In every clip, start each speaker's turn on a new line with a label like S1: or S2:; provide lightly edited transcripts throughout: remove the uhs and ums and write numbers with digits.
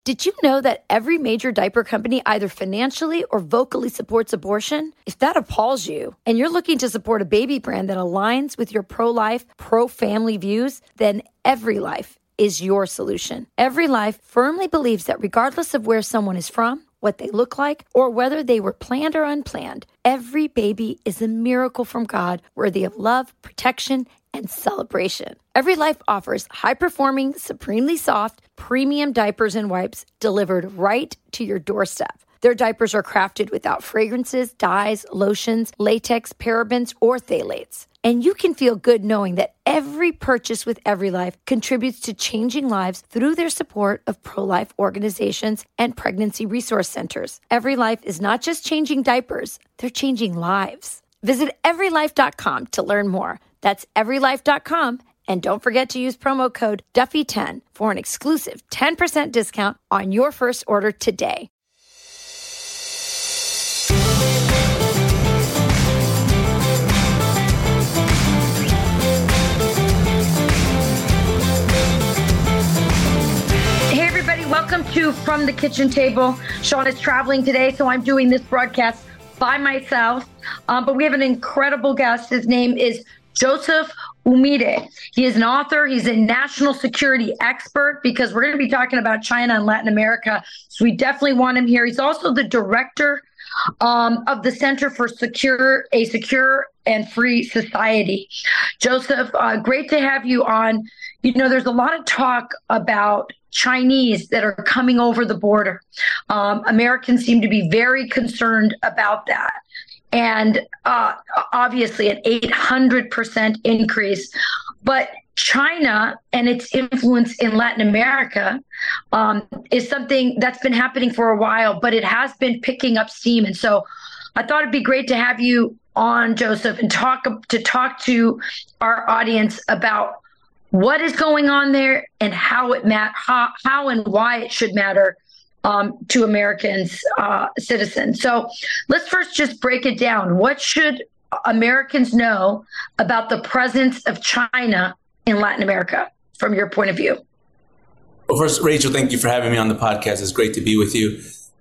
S1: Did you know that every major diaper company either financially or vocally supports abortion? If that appalls you and you're looking to support a baby brand that aligns with your pro-life, pro-family views, then EveryLife is your solution. EveryLife firmly believes that regardless of where someone is from, what they look like, or whether they were planned or unplanned, every baby is a miracle from God worthy of love, protection, and celebration. EveryLife offers high-performing, supremely soft, premium diapers and wipes delivered right to your doorstep. Their diapers are crafted without fragrances, dyes, lotions, latex, parabens, or phthalates. And you can feel good knowing that every purchase with EveryLife contributes to changing lives through their support of pro-life organizations and pregnancy resource centers. EveryLife is not just changing diapers, they're changing lives. Visit everylife.com to learn more. That's everylife.com. And don't forget to use promo code Duffy10 for an exclusive 10% discount on your first order today. Welcome to From the Kitchen Table. Sean is traveling today, so I'm doing this broadcast by myself. But we have an incredible guest. His name is Joseph Umede. He is an author. He's a national security expert because we're going to be talking about China and Latin America. So we definitely want him here. He's also the director of the Center for a Secure and Free Society. Joseph, great to have you on. You know, there's a lot of talk about Chinese that are coming over the border. Americans seem to be very concerned about that. And obviously an 800% increase. But China and its influence in Latin America is something that's been happening for a while, but it has been picking up steam. And so I thought it'd be great to have you on, Joseph, and talk to our audience about what is going on there and how and why it should matter to Americans, citizens. So let's first just break it down. What should Americans know about the presence of China in Latin America from your point of view?
S2: Well, first, Rachel, thank you for having me on the podcast. It's great to be with you.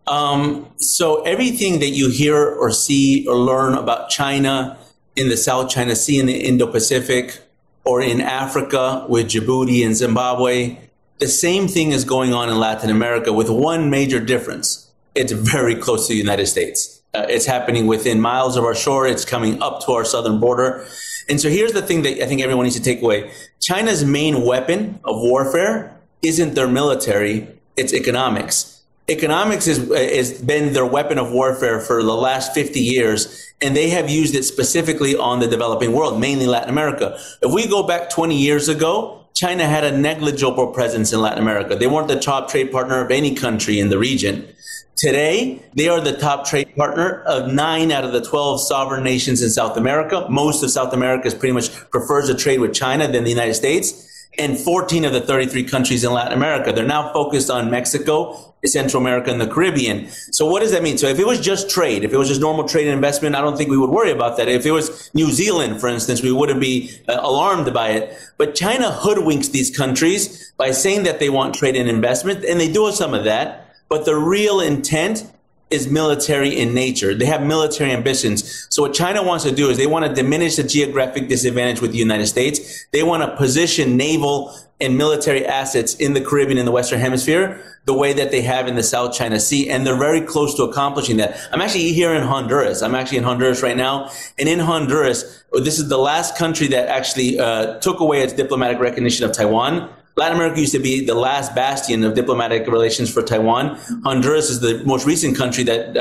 S2: So everything that you hear or see or learn about China in the South China Sea in the Indo-Pacific, or in Africa with Djibouti and Zimbabwe, the same thing is going on in Latin America with one major difference. It's very close to the United States. It's happening within miles of our shore. It's coming up to our southern border. And so here's the thing that I think everyone needs to take away. China's main weapon of warfare isn't their military, it's economics. Economics has been their weapon of warfare for the last 50 years, and they have used it specifically on the developing world, mainly Latin America. If we go back 20 years ago, China had a negligible presence in Latin America. They weren't the top trade partner of any country in the region. Today, they are the top trade partner of 9 out of the 12 sovereign nations in South America. Most of South America pretty much prefers to trade with China than the United States. And 14 of the 33 countries in Latin America. They're now focused on Mexico, Central America, and the Caribbean. So what does that mean? So if it was just trade, if it was just normal trade and investment, I don't think we would worry about that. If it was New Zealand, for instance, we wouldn't be alarmed by it. But China hoodwinks these countries by saying that they want trade and investment, and they do some of that. But the real intent is military in nature. They have military ambitions. So what China wants to do is they want to diminish the geographic disadvantage with the United States. They want to position naval and military assets in the Caribbean and the Western Hemisphere the way that they have in the South China Sea. And they're very close to accomplishing that. I'm actually here in Honduras. I'm actually in Honduras right now. And in Honduras, this is the last country that actually took away its diplomatic recognition of Taiwan. Latin America used to be the last bastion of diplomatic relations for Taiwan. Honduras is the most recent country that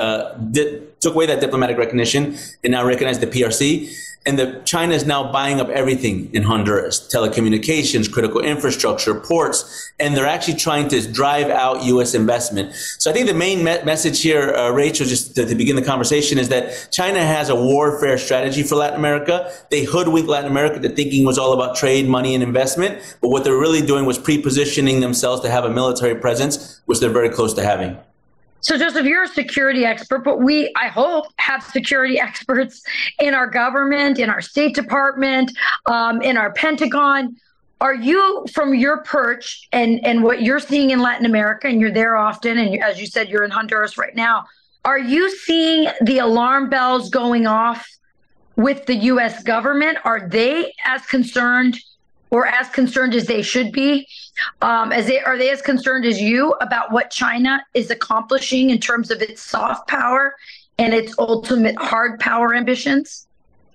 S2: took away that diplomatic recognition and now recognized the PRC. And China is now buying up everything in Honduras, telecommunications, critical infrastructure, ports, and they're actually trying to drive out U.S. investment. So I think the main message here, Rachel, just to begin the conversation, is that China has a warfare strategy for Latin America. They hoodwinked Latin America to thinking was all about trade, money, and investment. But what they're really doing was pre-positioning themselves to have a military presence, which they're very close to having.
S1: So, Joseph, you're a security expert, but we, I hope, have security experts in our government, in our State Department, in our Pentagon. Are you, from your perch and what you're seeing in Latin America, and you're there often, and as you said, you're in Honduras right now, are you seeing the alarm bells going off with the U.S. government? Are they as concerned or as concerned as they should be? Are they as concerned as you about what China is accomplishing in terms of its soft power and its ultimate hard power ambitions?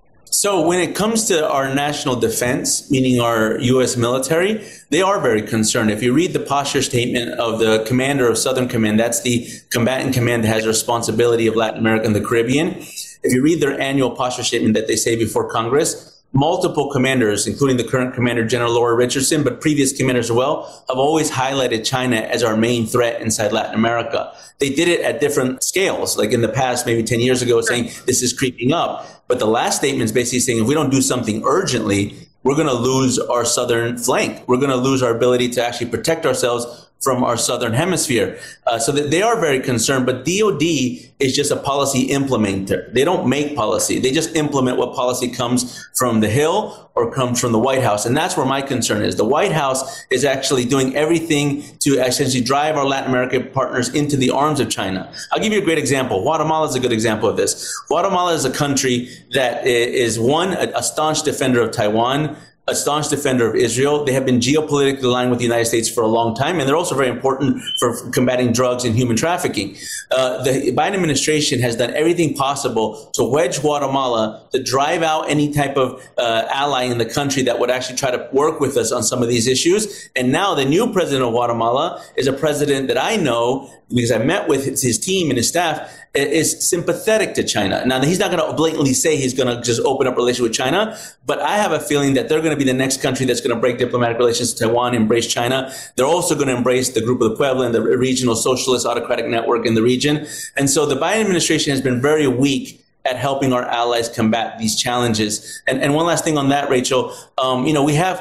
S2: So when it comes to our national defense, meaning our U.S. military, they are very concerned. If you read the posture statement of the commander of Southern Command, that's the combatant command that has responsibility of Latin America and the Caribbean. If you read their annual posture statement that they say before Congress, multiple commanders, including the current commander, General Laura Richardson, but previous commanders as well, have always highlighted China as our main threat inside Latin America. They did it at different scales, like in the past, maybe 10 years ago, saying this is creeping up. But the last statement is basically saying if we don't do something urgently, we're going to lose our southern flank. We're going to lose our ability to actually protect ourselves from our southern hemisphere. So that they are very concerned, but DOD is just a policy implementer. They don't make policy. They just implement what policy comes from the Hill or comes from the White House. And that's where my concern is. The White House is actually doing everything to essentially drive our Latin American partners into the arms of China. I'll give you a great example. Guatemala is a good example of this. Guatemala is a country that is, one, a staunch defender of Taiwan, a staunch defender of Israel. They have been geopolitically aligned with the United States for a long time, and they're also very important for combating drugs and human trafficking. The Biden administration has done everything possible to wedge Guatemala, to drive out any type of ally in the country that would actually try to work with us on some of these issues. And now the new president of Guatemala is a president that I know, because I met with his team and his staff, is sympathetic to China. Now, he's not going to blatantly say he's going to just open up relations with China, but I have a feeling that they're going to be the next country that's going to break diplomatic relations to Taiwan, embrace China. They're also going to embrace the Group of the Puebla and the regional socialist autocratic network in the region. And so the Biden administration has been very weak at helping our allies combat these challenges. And one last thing on that, Rachel, we have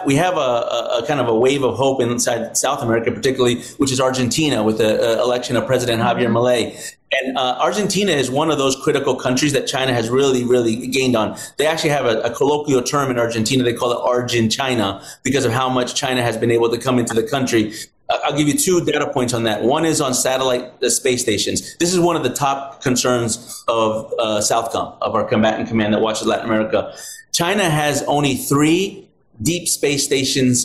S2: a kind of a wave of hope inside South America, particularly, which is Argentina, with the election of President Javier Milei. And Argentina is one of those critical countries that China has really, really gained on. They actually have a colloquial term in Argentina. They call it Argin-China because of how much China has been able to come into the country. I'll give you two data points on that. One is on satellite space stations. This is one of the top concerns of Southcom, of our combatant command that watches Latin America. China has only 3 deep space stations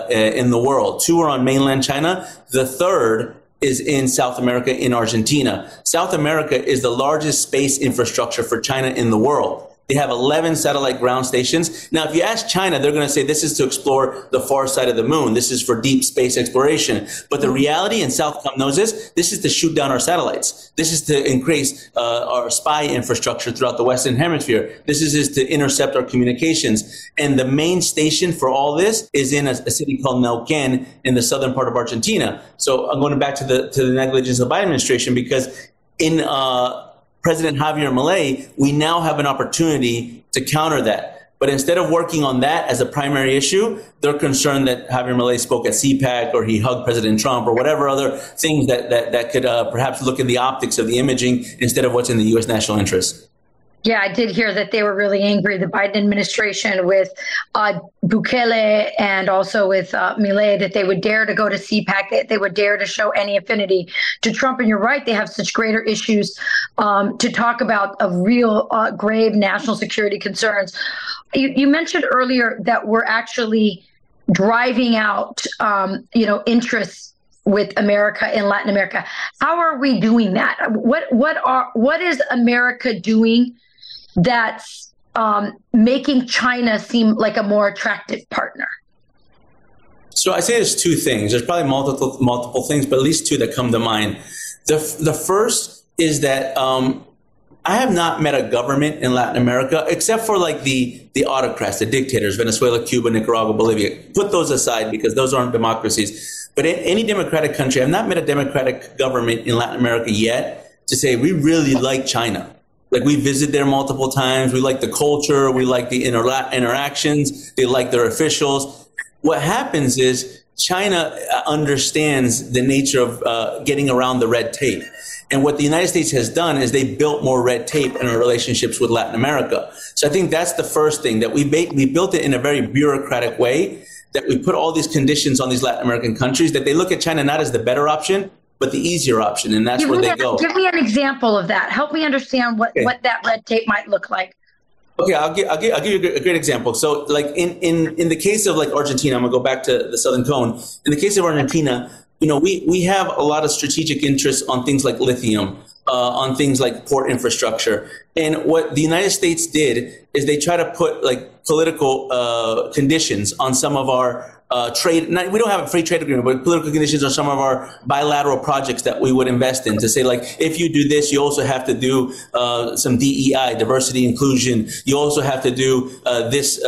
S2: in the world. 2 are on mainland China. The third is in South America, in Argentina. South America is the largest space infrastructure for China in the world. They have 11 satellite ground stations. Now, if you ask China, they're going to say this is to explore the far side of the moon. This is for deep space exploration. But the reality, and Southcom knows this is to shoot down our satellites. This is to increase our spy infrastructure throughout the Western Hemisphere. This is to intercept our communications. And the main station for all this is in a city called Neuquén in the southern part of Argentina. So I'm going back to the negligence of the Biden administration, because in President Javier Milei, we now have an opportunity to counter that. But instead of working on that as a primary issue, they're concerned that Javier Milei spoke at CPAC or he hugged President Trump or whatever other things that could perhaps look in the optics of the imaging instead of what's in the U.S. national interest.
S1: Yeah, I did hear that they were really angry, the Biden administration, with Bukele and also with Milei, that they would dare to go to CPAC, that they would dare to show any affinity to Trump. And you're right, they have such greater issues to talk about, of real grave national security concerns. You mentioned earlier that we're actually driving out, interests with America in Latin America. How are we doing that? What is America doing that's making China seem like a more attractive partner?
S2: So I say there's 2 things. There's probably multiple things, but at least 2 that come to mind. The first is that I have not met a government in Latin America, except for like the autocrats, the dictators, Venezuela, Cuba, Nicaragua, Bolivia. Put those aside because those aren't democracies. But in any democratic country, I've not met a democratic government in Latin America yet to say we really like China. Like, we visit there multiple times. We like the culture. We like the interactions. They like their officials. What happens is China understands the nature of getting around the red tape. And what the United States has done is they built more red tape in our relationships with Latin America. So I think that's the first thing, that we built it in a very bureaucratic way that we put all these conditions on these Latin American countries, that they look at China not as the better option, but the easier option, and that's where they go.
S1: Give me an example of that. Help me understand what that red tape might look like.
S2: Okay, I'll give you a great example. So, like in the case of like Argentina, I'm gonna go back to the Southern Cone. In the case of Argentina, we have a lot of strategic interests on things like lithium, on things like port infrastructure. And what the United States did is they try to put like political conditions on some of our trade. We don't have a free trade agreement, but political conditions on some of our bilateral projects that we would invest in, to say, like, if you do this, you also have to do some DEI, diversity, inclusion. You also have to do this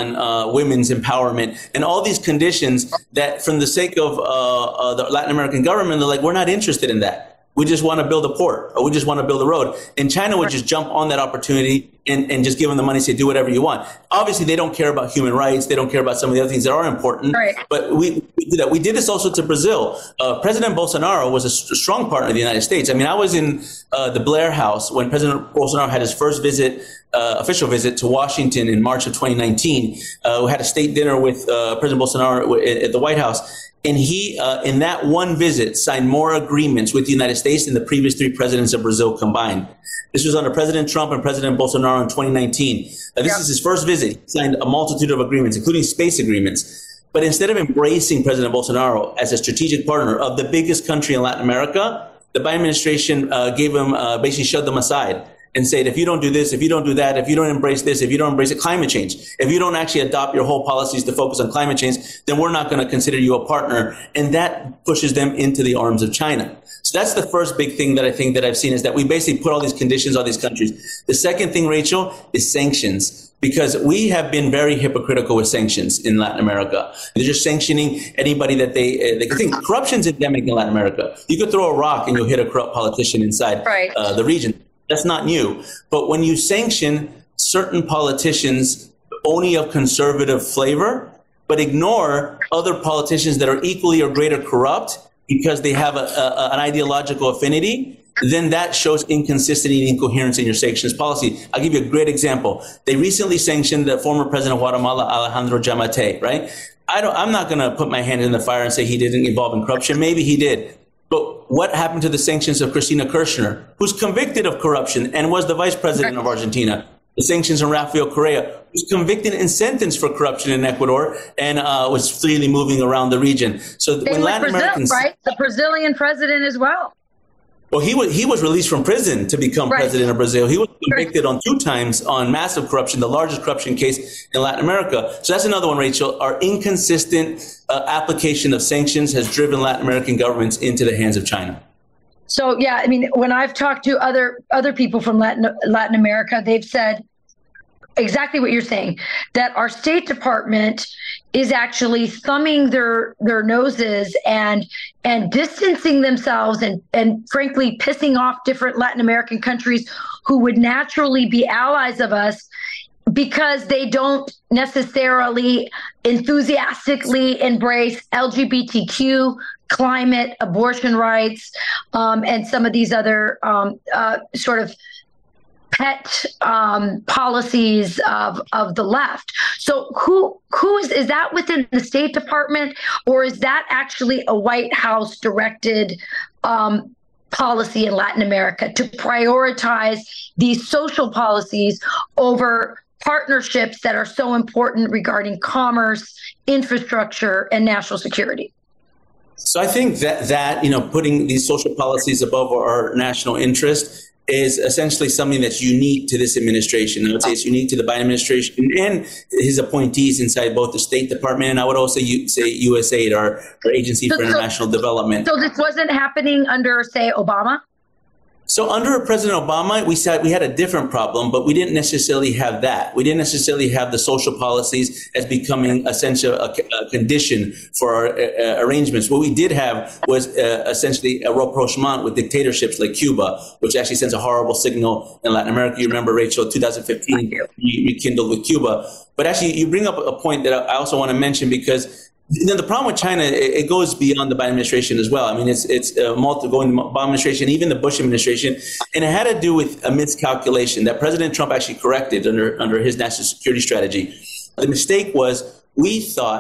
S2: on women's empowerment, and all these conditions that, from the sake of the Latin American government, they're like, we're not interested in that. We just want to build a port, or we just want to build a road. And China would just jump on that opportunity and just give them the money, say, do whatever you want. Obviously, they don't care about human rights. They don't care about some of the other things that are important.
S1: Right.
S2: But we do that. We did this also to Brazil. President Bolsonaro was a strong partner of the United States. I mean, I was in the Blair House when President Bolsonaro had his first visit, official visit to Washington in March of 2019. We had a state dinner with President Bolsonaro at the White House. And he, in that one visit, signed more agreements with the United States than the previous 3 presidents of Brazil combined. This was under President Trump and President Bolsonaro in 2019. This is his first visit. He signed a multitude of agreements, including space agreements. But instead of embracing President Bolsonaro as a strategic partner of the biggest country in Latin America, the Biden administration gave him, basically shoved them aside and said, if you don't do this, if you don't do that, if you don't embrace this, if you don't embrace climate change, if you don't actually adopt your whole policies to focus on climate change, then we're not going to consider you a partner. And that pushes them into the arms of China. So that's the first big thing that I think that I've seen, is that we basically put all these conditions on these countries. The second thing, Rachel, is sanctions. Because we have been very hypocritical with sanctions in Latin America. They're just sanctioning anybody that they think. Corruption's endemic in Latin America. You could throw a rock and you'll hit a corrupt politician inside the region. That's not new. But when you sanction certain politicians only of conservative flavor, but ignore other politicians that are equally or greater corrupt because they have an ideological affinity, then that shows inconsistency and incoherence in your sanctions policy. I'll give you a great example. They recently sanctioned the former president of Guatemala, Alejandro Giammattei, right? I'm not going to put my hand in the fire and say he didn't involve in corruption. Maybe he did. But what happened to the sanctions of Cristina Kirchner, who's convicted of corruption and was the vice president of Argentina? The sanctions on Rafael Correa, who's convicted and sentenced for corruption in Ecuador and was freely moving around the region. So when Latin Americans,
S1: right? The Brazilian president as well.
S2: Well, he was released from prison to become president of Brazil. He was convicted on 2 times on massive corruption, the largest corruption case in Latin America. So that's another one, Rachel. Our inconsistent application of sanctions has driven Latin American governments into the hands of China.
S1: So, yeah, I mean, when I've talked to other people from Latin America, they've said exactly what you're saying, that our State Department is actually thumbing their noses and distancing themselves and frankly pissing off different Latin American countries who would naturally be allies of us, because they don't necessarily enthusiastically embrace LGBTQ, climate, abortion rights, and some of these other sort of pet policies of the left. So who is that within the State Department, or is that actually a White House directed policy in Latin America to prioritize these social policies over partnerships that are so important regarding commerce, infrastructure, and national security?
S2: So I think that putting these social policies above our national interest is essentially something that's unique to this administration. I would say it's unique to the Biden administration and his appointees inside both the State Department, and I would also say USAID, our Agency for International Development.
S1: So this wasn't happening under, say, Obama?
S2: So under President Obama, we had a different problem, but we didn't necessarily have that. We didn't necessarily have the social policies as becoming essential a condition for our arrangements. What we did have was essentially a rapprochement with dictatorships like Cuba, which actually sends a horrible signal in Latin America. You remember, Rachel, 2015, you rekindled with Cuba. But actually, you bring up a point that I also want to mention, because the problem with China, it goes beyond the Biden administration as well. I mean, it's going the Obama administration, even the Bush administration, and it had to do with a miscalculation that President Trump actually corrected under his national security strategy. The mistake was, we thought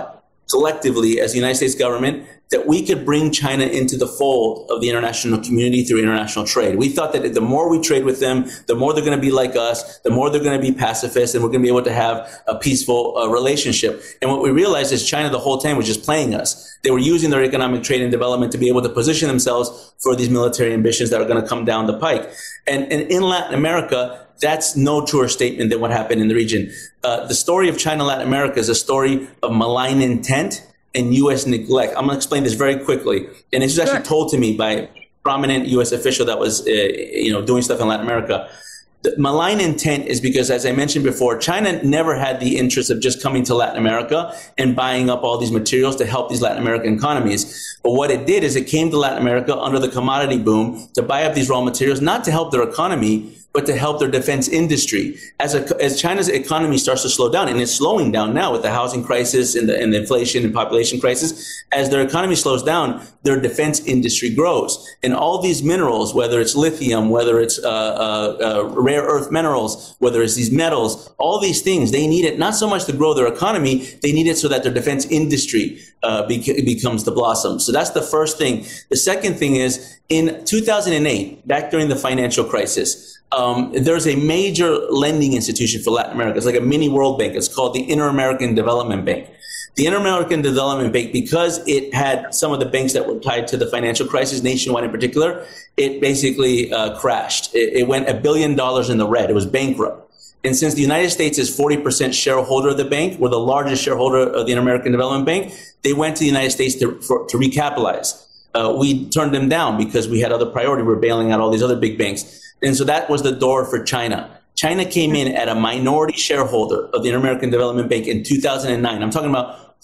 S2: collectively as the United States government that we could bring China into the fold of the international community through international trade. We thought that the more we trade with them, the more they're going to be like us, the more they're going to be pacifists, and we're going to be able to have a peaceful relationship. And what we realized is China the whole time was just playing us. They were using their economic trade and development to be able to position themselves for these military ambitions that are going to come down the pike. And in Latin America, that's no truer statement than what happened in the region. The story of China and Latin America is a story of malign intent and U.S. neglect. I'm going to explain this very quickly. And this was actually told to me by a prominent U.S. official that was, doing stuff in Latin America. The malign intent is because, as I mentioned before, China never had the interest of just coming to Latin America and buying up all these materials to help these Latin American economies. But what it did is it came to Latin America under the commodity boom to buy up these raw materials, not to help their economy, but to help their defense industry. As China's economy starts to slow down, and it's slowing down now with the housing crisis and the inflation and population crisis, as their economy slows down, their defense industry grows. And all these minerals, whether it's lithium, whether it's rare earth minerals, whether it's these metals, all these things, they need it not so much to grow their economy, they need it so that their defense industry becomes to blossom. So that's the first thing. The second thing is, in 2008, back during the financial crisis, there's a major lending institution for Latin America. It's like a mini World Bank. It's called the Inter-American Development Bank. The Inter-American Development Bank, because it had some of the banks that were tied to the financial crisis, nationwide in particular, it basically crashed. It went $1 billion in the red. It was bankrupt. And since the United States is 40% shareholder of the bank, we're the largest shareholder of the Inter-American Development Bank, they went to the United States to recapitalize. We turned them down because we had other priority. We were bailing out all these other big banks. And so that was the door for China. China came in at a minority shareholder of the Inter-American Development Bank in 2009. I'm talking about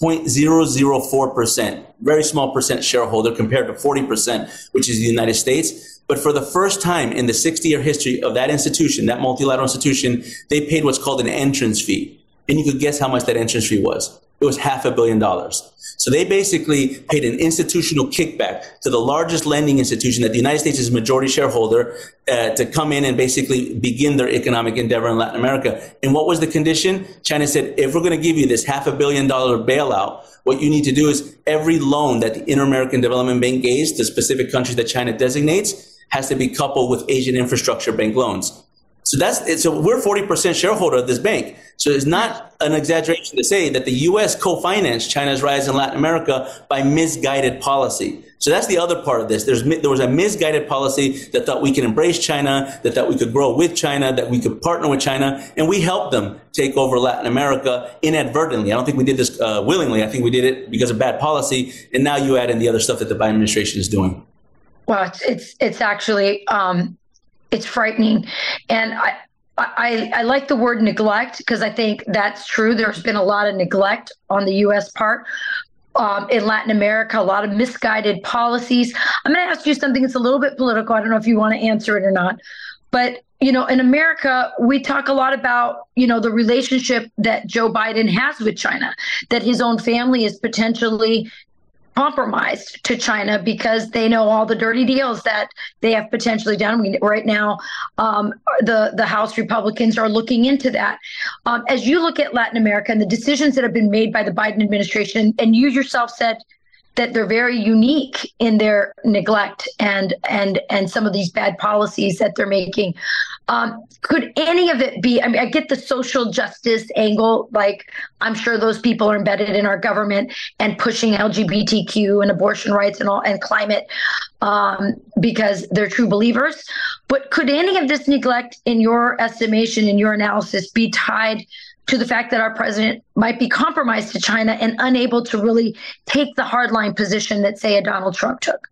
S2: 0.004%, very small percent shareholder compared to 40%, which is the United States. But for the first time in the 60-year history of that institution, that multilateral institution, they paid what's called an entrance fee. And you could guess how much that entrance fee was. It was $500 million. So they basically paid an institutional kickback to the largest lending institution that the United States is a majority shareholder to come in and basically begin their economic endeavor in Latin America. And what was the condition? China said, if we're going to give you this $500 million bailout, what you need to do is every loan that the Inter-American Development Bank gives to specific countries that China designates has to be coupled with Asian infrastructure bank loans. So so we're 40% shareholder of this bank. So it's not an exaggeration to say that the U.S. co-financed China's rise in Latin America by misguided policy. So that's the other part of this. There was a misguided policy that thought we could embrace China, that thought we could grow with China, that we could partner with China, and we helped them take over Latin America inadvertently. I don't think we did this willingly. I think we did it because of bad policy. And now you add in the other stuff that the Biden administration is doing.
S1: Well, it's actually it's frightening, and I like the word neglect because I think that's true. There's been a lot of neglect on the U.S. part. In Latin America, a lot of misguided policies. I'm going to ask you something that's a little bit political. I don't know if you want to answer it or not. But, in America, we talk a lot about, the relationship that Joe Biden has with China, that his own family is potentially compromised to China because they know all the dirty deals that they have potentially done. Right now, the House Republicans are looking into that. As you look at Latin America and the decisions that have been made by the Biden administration, and you yourself said that they're very unique in their neglect and some of these bad policies that they're making. Could any of it be, I get the social justice angle, like I'm sure those people are embedded in our government and pushing LGBTQ and abortion rights and all and climate because they're true believers. But could any of this neglect, in your estimation, in your analysis, be tied to the fact that our president might be compromised to China and unable to really take the hardline position that, say, a Donald Trump took?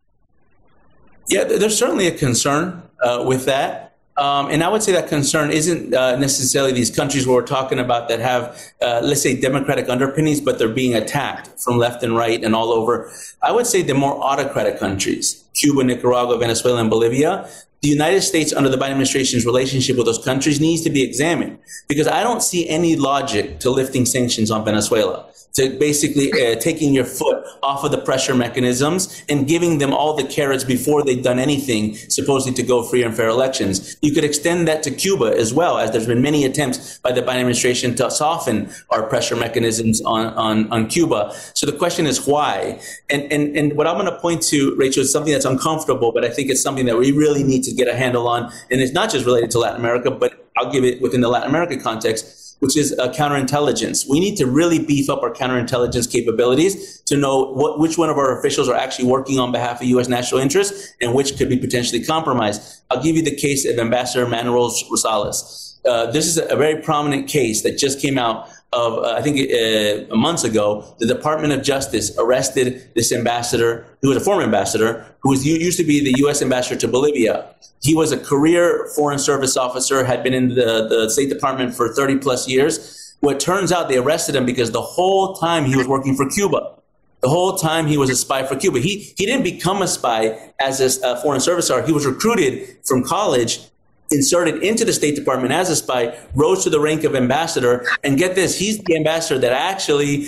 S2: Yeah, there's certainly a concern with that. And I would say that concern isn't necessarily these countries where we're talking about that have, let's say, democratic underpinnings, but they're being attacked from left and right and all over. I would say the more autocratic countries, Cuba, Nicaragua, Venezuela, and Bolivia, the United States under the Biden administration's relationship with those countries needs to be examined, because I don't see any logic to lifting sanctions on Venezuela, to basically taking your foot off of the pressure mechanisms and giving them all the carrots before they've done anything, supposedly to go free and fair elections. You could extend that to Cuba as well, as there's been many attempts by the Biden administration to soften our pressure mechanisms on Cuba. So the question is why? And what I'm going to point to, Rachel, is something that's uncomfortable, but I think it's something that we really need to get a handle on. And it's not just related to Latin America, but I'll give it within the Latin America context, which is counterintelligence. We need to really beef up our counterintelligence capabilities to know which one of our officials are actually working on behalf of U.S. national interests and which could be potentially compromised. I'll give you the case of Ambassador Manuel Rosales. This is a very prominent case that just came out of, I think months ago. The Department of Justice arrested this ambassador, who was a former ambassador, who used to be the U.S. ambassador to Bolivia. He was a career Foreign Service officer, had been in the State Department for 30 plus years. Well, it turns out they arrested him because the whole time he was working for Cuba. The whole time he was a spy for Cuba. He didn't become a spy as a Foreign Service officer. He was recruited from college, inserted into the State Department as a spy, rose to the rank of ambassador, and get this, he's the ambassador that actually,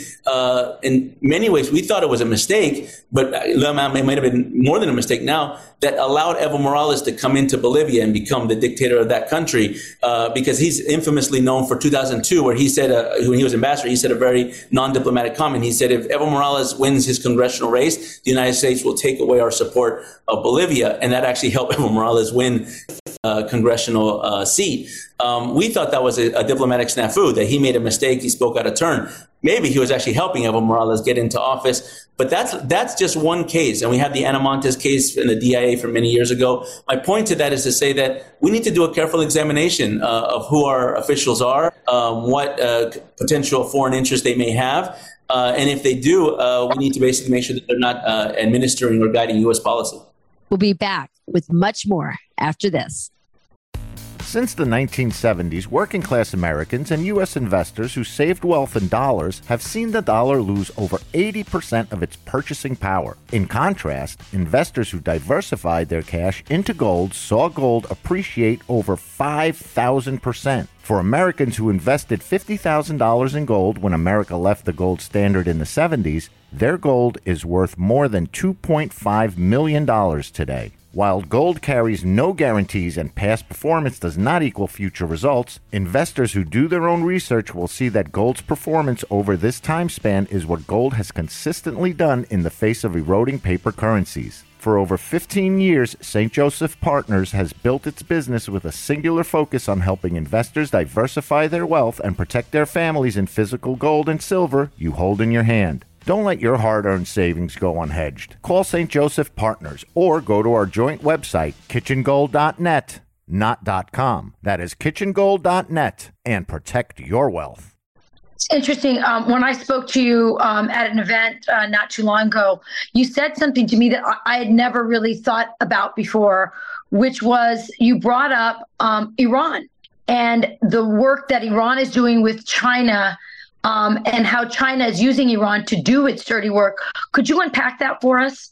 S2: in many ways, we thought it was a mistake, but it might have been more than a mistake now, that allowed Evo Morales to come into Bolivia and become the dictator of that country, because he's infamously known for 2002, where he said, when he was ambassador, he said a very non-diplomatic comment. He said, if Evo Morales wins his congressional race, the United States will take away our support of Bolivia, and that actually helped Evo Morales win congressional seat. We thought that was a diplomatic snafu, that he made a mistake, he spoke out of turn. Maybe he was actually helping Evo Morales get into office, but that's just one case. And we have the Ana Montes case in the DIA from many years ago. My point to that is to say that we need to do a careful examination of who our officials are, what potential foreign interests they may have. And if they do, we need to basically make sure that they're not administering or guiding U.S. policy.
S3: We'll be back with much more after this.
S4: Since the 1970s, working-class Americans and U.S. investors who saved wealth in dollars have seen the dollar lose over 80% of its purchasing power. In contrast, investors who diversified their cash into gold saw gold appreciate over 5,000%. For Americans who invested $50,000 in gold when America left the gold standard in the 70s, their gold is worth more than $2.5 million today. While gold carries no guarantees and past performance does not equal future results, investors who do their own research will see that gold's performance over this time span is what gold has consistently done in the face of eroding paper currencies. For over 15 years, St. Joseph Partners has built its business with a singular focus on helping investors diversify their wealth and protect their families in physical gold and silver you hold in your hand. Don't let your hard-earned savings go unhedged. Call St. Joseph Partners or go to our joint website, kitchengold.net, not .com. That is kitchengold.net, and protect your wealth.
S1: It's interesting. When I spoke to you at an event not too long ago, you said something to me that I had never really thought about before, which was you brought up Iran and the work that Iran is doing with China, and how China is using Iran to do its dirty work. Could you unpack that for us?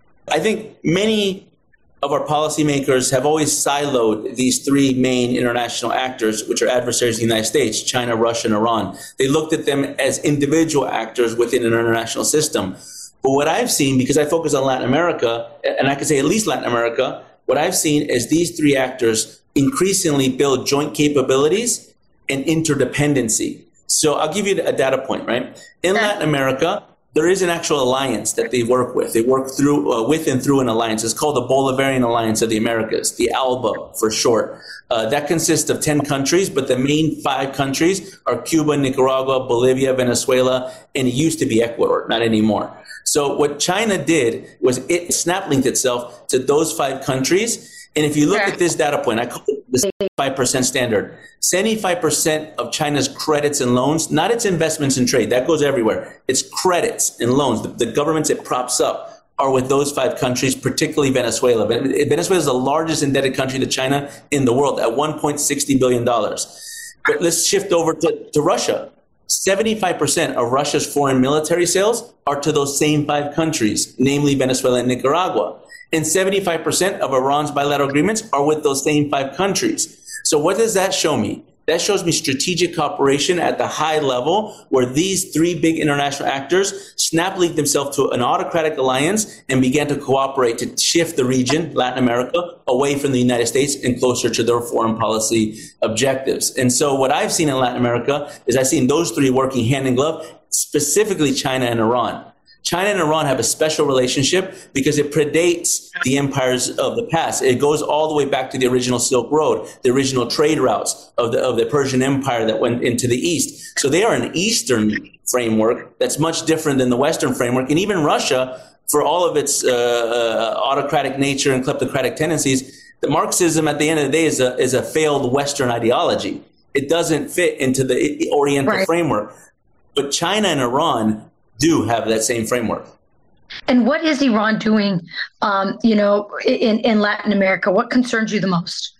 S2: I think many of our policymakers have always siloed these three main international actors, which are adversaries of the United States, China, Russia, and Iran. They looked at them as individual actors within an international system. But what I've seen, because I focus on Latin America, and I could say at least Latin America, what I've seen is these three actors increasingly build joint capabilities and interdependency. So I'll give you a data point, right? In Latin America, there is an actual alliance that they work with. They work through with and through an alliance. It's called the Bolivarian Alliance of the Americas, the ALBA for short. That consists of 10 countries, but the main 5 countries are Cuba, Nicaragua, Bolivia, Venezuela, and it used to be Ecuador, not anymore. So what China did was it snap-linked itself to those 5 countries. And if you look at this data point, I call it the 75% standard. 75% of China's credits and loans, not its investments in trade, that goes everywhere. It's credits and loans. The governments it props up are with those 5 countries, particularly Venezuela. Venezuela is the largest indebted country to China in the world at $1.60 billion. But let's shift over to Russia. 75% of Russia's foreign military sales are to those same 5 countries, namely Venezuela and Nicaragua. And 75% of Iran's bilateral agreements are with those same 5 countries. So what does that show me? That shows me strategic cooperation at the high level where these 3 big international actors snap-linked themselves to an autocratic alliance and began to cooperate to shift the region, Latin America, away from the United States and closer to their foreign policy objectives. And so what I've seen in Latin America is I've seen those 3 working hand in glove, specifically China and Iran. China and Iran have a special relationship because it predates the empires of the past. It goes all the way back to the original Silk Road, the original trade routes of the Persian Empire that went into the East. So they are an Eastern framework that's much different than the Western framework. And even Russia, for all of its autocratic nature and kleptocratic tendencies, the Marxism at the end of the day is a failed Western ideology. It doesn't fit into the Oriental framework. But China and Iran do have that same framework.
S1: And what is Iran doing, in Latin America? What concerns you the most?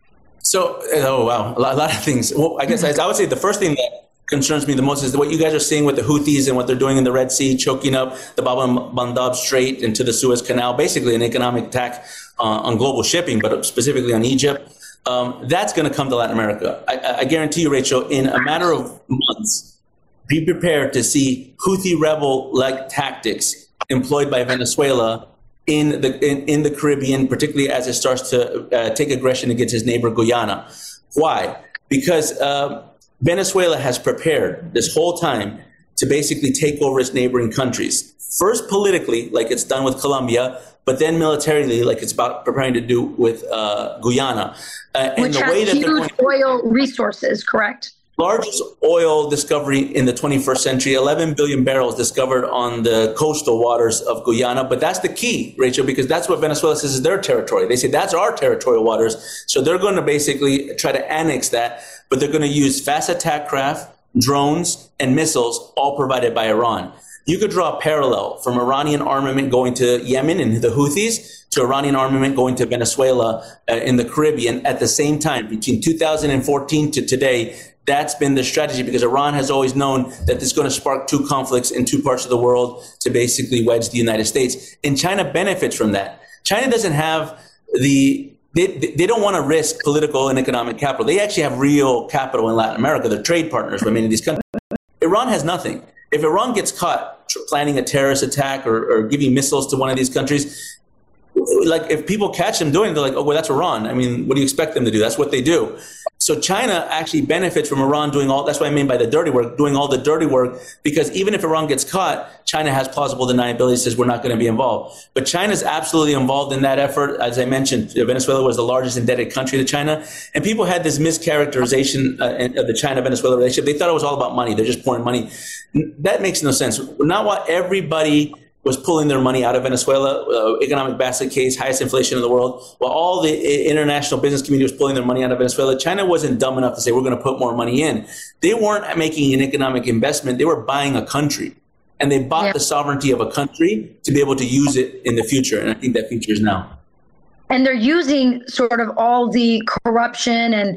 S2: So, a lot of things. Well, I guess I would say the first thing that concerns me the most is what you guys are seeing with the Houthis and what they're doing in the Red Sea, choking up the Bab el-Mandab Strait into the Suez Canal, basically an economic attack on global shipping, but specifically on Egypt. That's going to come to Latin America. I guarantee you, Rachel, in a matter of months, be prepared to see Houthi rebel-like tactics employed by Venezuela in the Caribbean, particularly as it starts to take aggression against its neighbor Guyana. Why? Because Venezuela has prepared this whole time to basically take over its neighboring countries. First politically, like it's done with Colombia, but then militarily, like it's about preparing to do with Guyana.
S1: Which has huge oil resources, correct?
S2: Largest oil discovery in the 21st century, 11 billion barrels discovered on the coastal waters of Guyana. But that's the key, Rachel, because that's what Venezuela says is their territory. They say that's our territorial waters. So they're going to basically try to annex that, but they're going to use fast attack craft, drones, and missiles, all provided by Iran. You could draw a parallel from Iranian armament going to Yemen and the Houthis to Iranian armament going to Venezuela in the Caribbean at the same time, between 2014 to today. That's been the strategy because Iran has always known that it's going to spark 2 conflicts in 2 parts of the world to basically wedge the United States. And China benefits from that. China doesn't have they don't want to risk political and economic capital. They actually have real capital in Latin America. They're trade partners with many of these countries. Iran has nothing. If Iran gets caught planning a terrorist attack or giving missiles to one of these countries, like if people catch them doing it, they're like, oh, well, that's Iran. I mean, what do you expect them to do? That's what they do. So China actually benefits from Iran doing all, that's what I mean by the dirty work, doing all the dirty work, because even if Iran gets caught, China has plausible deniability, says we're not going to be involved. But China's absolutely involved in that effort. As I mentioned, Venezuela was the largest indebted country to China. And people had this mischaracterization of the China-Venezuela relationship. They thought it was all about money. They're just pouring money. That makes no sense. Not what everybody was pulling their money out of Venezuela, economic basket case, highest inflation in the world. While all the international business community was pulling their money out of Venezuela, China wasn't dumb enough to say, we're going to put more money in. They weren't making an economic investment. They were buying a country. And they bought the sovereignty of a country to be able to use it in the future. And I think that future is now.
S1: And they're using sort of all the corruption and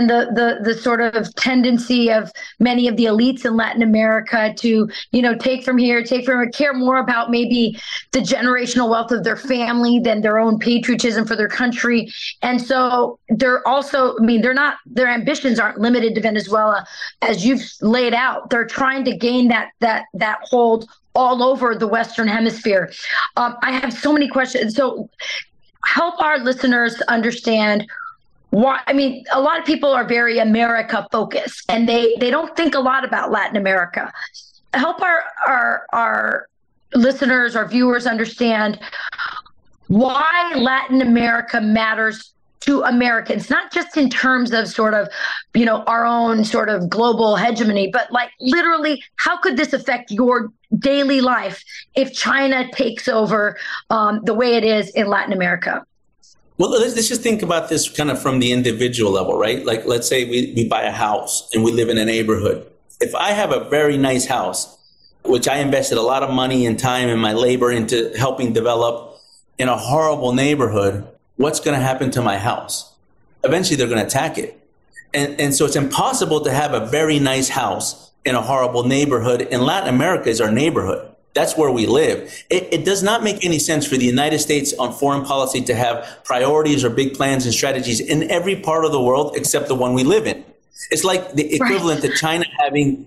S1: the sort of tendency of many of the elites in Latin America to, take from here, care more about maybe the generational wealth of their family than their own patriotism for their country. And so they're also, their ambitions aren't limited to Venezuela, as you've laid out. They're trying to gain that hold all over the Western Hemisphere. I have so many questions. So help our listeners understand why. A lot of people are very America focused and they don't think a lot about Latin America. Help our listeners, our viewers understand why Latin America matters to Americans, not just in terms of sort of, our own sort of global hegemony, but like literally, how could this affect your daily life if China takes over the way it is in Latin America?
S2: Well, let's just think about this kind of from the individual level, right? Like, let's say we buy a house and we live in a neighborhood. If I have a very nice house, which I invested a lot of money and time and my labor into helping develop in a horrible neighborhood, what's going to happen to my house? Eventually, they're going to attack it. And so it's impossible to have a very nice house in a horrible neighborhood. And Latin America is our neighborhood. That's where we live. It does not make any sense for the United States on foreign policy to have priorities or big plans and strategies in every part of the world except the one we live in. It's like the equivalent to China having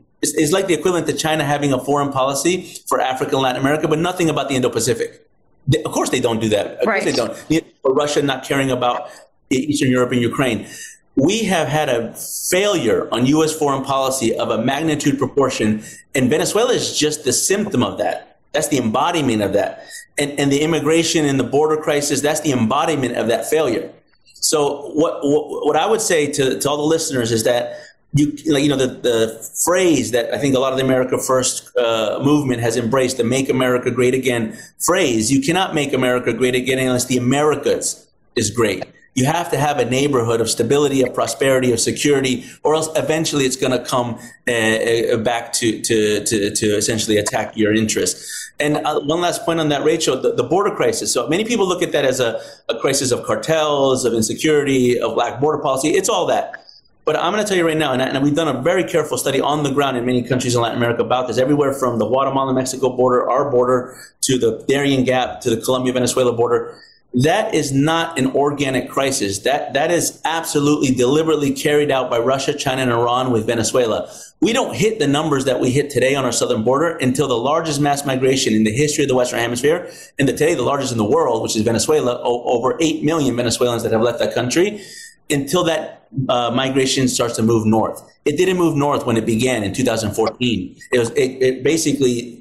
S2: a foreign policy for Africa and Latin America, but nothing about the Indo-Pacific. Of course they don't do that. Of course they don't. For Russia not caring about Eastern Europe and Ukraine. We have had a failure on U.S. foreign policy of a magnitude proportion, and Venezuela is just the symptom of that. That's the embodiment of that. And the immigration and the border crisis, that's the embodiment of that failure. So what I would say to all the listeners is that the phrase that I think a lot of the America First movement has embraced, the Make America Great Again phrase, you cannot make America great again unless the Americas is great. You have to have a neighborhood of stability, of prosperity, of security, or else eventually it's going to come back to essentially attack your interests. And one last point on that, Rachel, the border crisis. So many people look at that as a crisis of cartels, of insecurity, of lack of border policy. It's all that. But I'm going to tell you right now, and we've done a very careful study on the ground in many countries in Latin America about this, everywhere from the Guatemala-Mexico border, our border, to the Darien Gap, to the Colombia-Venezuela border. That is not an organic crisis. That is absolutely deliberately carried out by Russia, China, and Iran with Venezuela. We don't hit the numbers that we hit today on our southern border until the largest mass migration in the history of the Western Hemisphere, and today the largest in the world, which is Venezuela, over 8 million Venezuelans that have left that country, until that migration starts to move north. It didn't move north when it began in 2014. It basically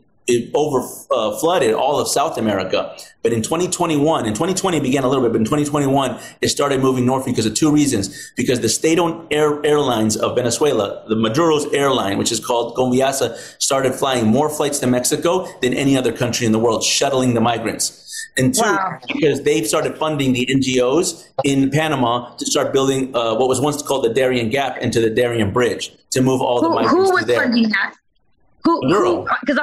S2: flooded all of South America. But in 2020 began a little bit, but in 2021, it started moving north because of two reasons. Because the state-owned airlines of Venezuela, the Maduro's airline, which is called Conviasa, started flying more flights to Mexico than any other country in the world, shuttling the migrants. And two, because they've started funding the NGOs in Panama to start building what was once called the Darien Gap into the Darien Bridge to move all the migrants
S1: who was
S2: there.
S1: Funding that? Who? Because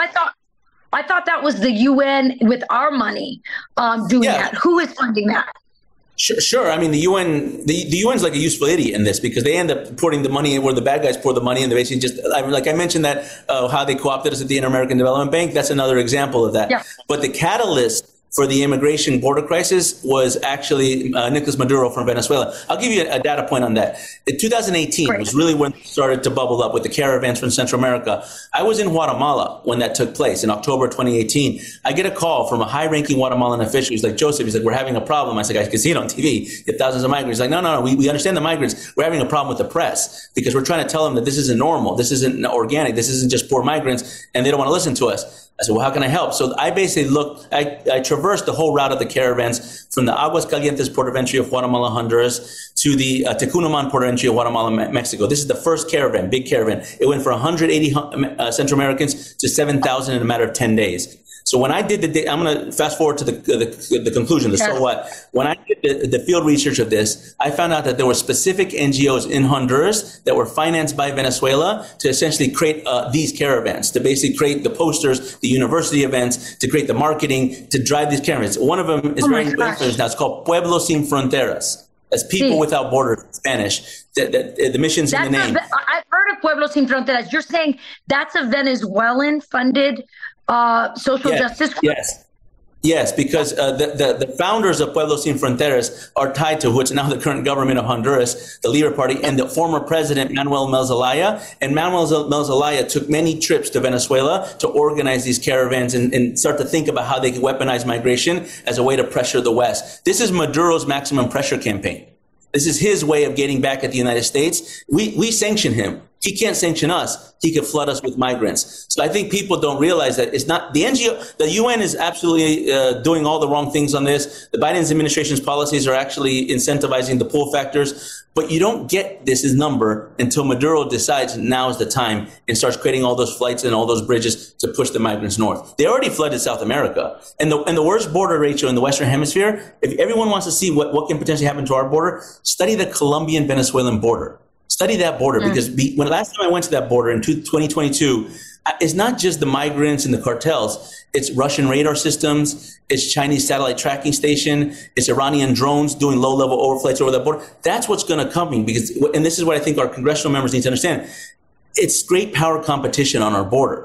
S1: I thought that was the UN with our money doing that. Who is funding that?
S2: Sure. I mean, the UN, the UN's like a useful idiot in this because they end up pouring the money where the bad guys pour the money, and they basically just, like I mentioned that how they co-opted us at the Inter-American Development Bank. That's another example of that. Yeah. But the catalyst for the immigration border crisis was actually Nicolas Maduro from Venezuela. I'll give you a data point on that. In 2018 was really when it started to bubble up with the caravans from Central America. I was in Guatemala when that took place in October 2018. I get a call from a high-ranking Guatemalan official. He's like, Joseph, he's like, we're having a problem. I said, I can see it on TV. You have thousands of migrants. He's like, no, we understand the migrants. We're having a problem with the press because we're trying to tell them that this isn't normal. This isn't organic. This isn't just poor migrants, and they don't want to listen to us. I said, well, how can I help? So I basically I traversed the whole route of the caravans from the Aguascalientes port of entry of Guatemala, Honduras to the Tecunaman port of entry of Guatemala, Mexico. This is the first caravan, big caravan. It went from 180 Central Americans to 7,000 in a matter of 10 days. So when I did I'm going to fast forward to the conclusion, so what? When I did the field research of this, I found out that there were specific NGOs in Honduras that were financed by Venezuela to essentially create these caravans, to basically create the posters, the university events, to create the marketing, to drive these caravans. One of them is very famous now. It's called Pueblo Sin Fronteras. That's People Without Borders in Spanish. The mission's in the name.
S1: I've heard of Pueblo Sin Fronteras. You're saying that's a Venezuelan-funded social justice group?
S2: Yes, because the founders of Pueblo Sin Fronteras are tied to what's now the current government of Honduras, the Libre Party, and the former president, Manuel Zelaya. And Manuel Zelaya took many trips to Venezuela to organize these caravans and start to think about how they could weaponize migration as a way to pressure the West. This is Maduro's maximum pressure campaign. This is his way of getting back at the United States. We sanction him. He can't sanction us. He could flood us with migrants. So I think people don't realize that it's not the NGO. The UN is absolutely doing all the wrong things on this. The Biden administration's policies are actually incentivizing the pull factors. But you don't get this number until Maduro decides now is the time and starts creating all those flights and all those bridges to push the migrants north. They already flooded South America. And the worst border, Rachel, in the Western Hemisphere, if everyone wants to see what can potentially happen to our border, study the Colombian-Venezuelan border. Study that border because when last time I went to that border in 2022, it's not just the migrants and the cartels. It's Russian radar systems. It's Chinese satellite tracking station. It's Iranian drones doing low-level overflights over that border. That's what's going to come because, and this is what I think our congressional members need to understand. It's great power competition on our border.